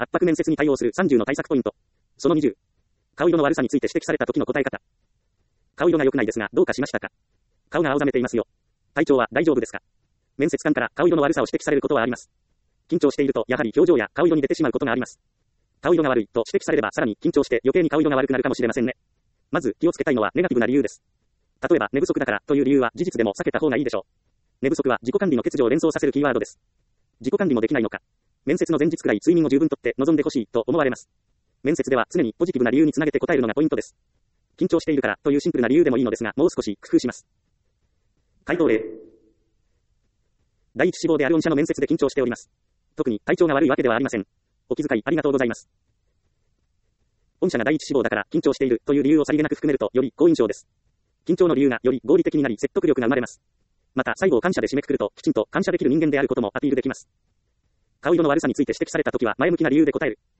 圧迫面接に対応する30の対策ポイント。その20。顔色の悪さについて指摘された時の答え方。顔色が良くないですが、どうかしましたか？顔が青ざめていますよ。体調は大丈夫ですか？面接官から顔色の悪さを指摘されることはあります。緊張していると、やはり表情や顔色に出てしまうことがあります。顔色が悪いと指摘されれば、さらに緊張して余計に顔色が悪くなるかもしれませんね。まず気をつけたいのはネガティブな理由です。例えば、寝不足だからという理由は事実でも避けた方がいいでしょう。寝不足は自己管理の欠如を連想させるキーワードです。自己管理もできないのか。面接の前日くらい睡眠を十分とって臨んでほしいと思われます。面接では常にポジティブな理由につなげて答えるのがポイントです。緊張しているからというシンプルな理由でもいいのですが、もう少し工夫します。回答例。第一志望である御社の面接で緊張しております。特に体調が悪いわけではありません。お気遣いありがとうございます。御社が第一志望だから緊張しているという理由をさりげなく含めるとより好印象です。緊張の理由がより合理的になり説得力が生まれます。また最後を感謝で締めくくるときちんと感謝できる人間であることもアピールできます。顔色の悪さについて指摘されたときは前向きな理由で答える。